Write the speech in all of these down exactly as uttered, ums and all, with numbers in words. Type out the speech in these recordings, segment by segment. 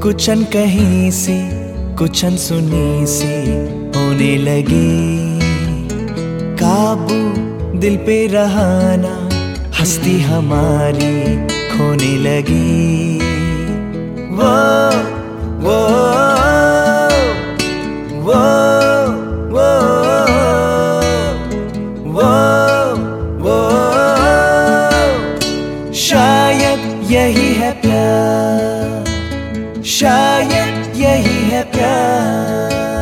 कुछ अनकही सी कुछ अनसुनी सी होने लगी। काबू दिल पे रहाना हस्ती हमारी खोने लगी। वो वो वो वो वो वो शायद यही है प्यार, शायद यही है प्यार।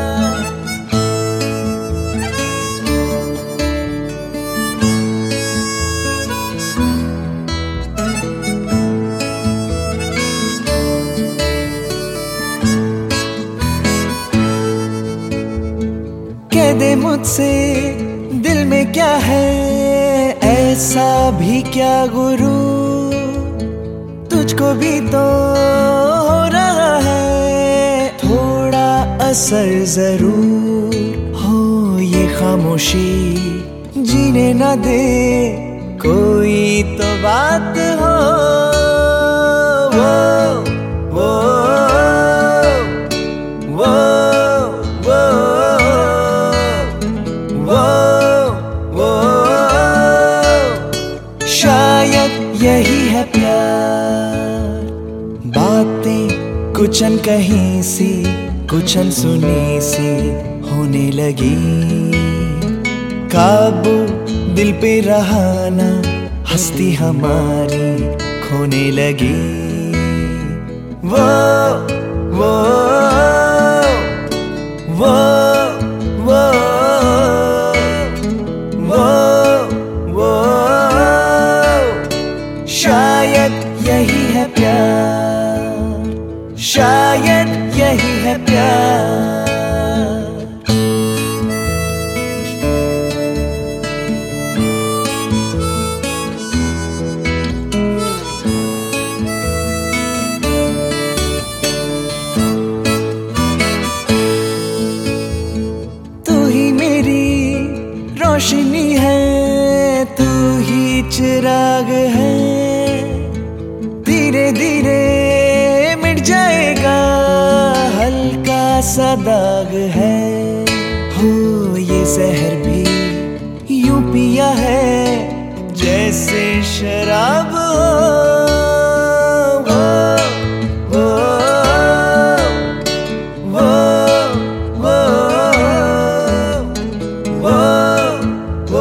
कह दे मुझसे दिल में क्या है, ऐसा भी क्या गुरु, तुझको भी तो हो रहा है थोड़ा असर जरूर। हो ये खामोशी जीने न दे, कोई तो बात हो। वो वो वो वो वो वो शायद यही है प्यार। बातें कुछ अनकही सी कुछ अनसुनी सी होने लगी। काबू दिल पे रहाना हस्ती हमारी खोने लगी। वो वो वो वो वो वो शायद यही है प्यार, शायद यही है प्यार। तू ही मेरी रोशनी है, तू ही चिराग है, धीरे धीरे मिट जाएगा हल्का सा दाग है। हो ये जहर भी यूं पिया है जैसे शराब हो। वो वो वो वो वो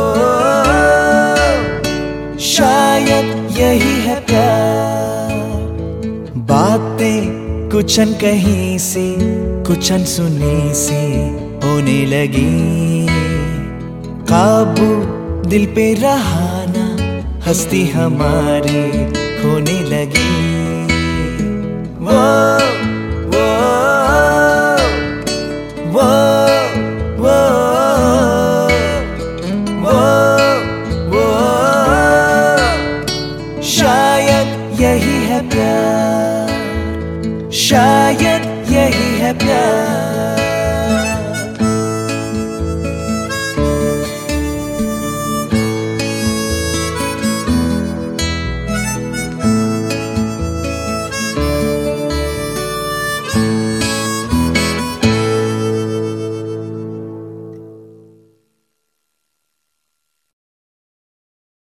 शायद यही है प्यार। बातें कुछ अनकही सी कुछ अनसुनी सी होने लगी। काबू दिल पे रहाना हस्ती हमारी खोने लगी। वो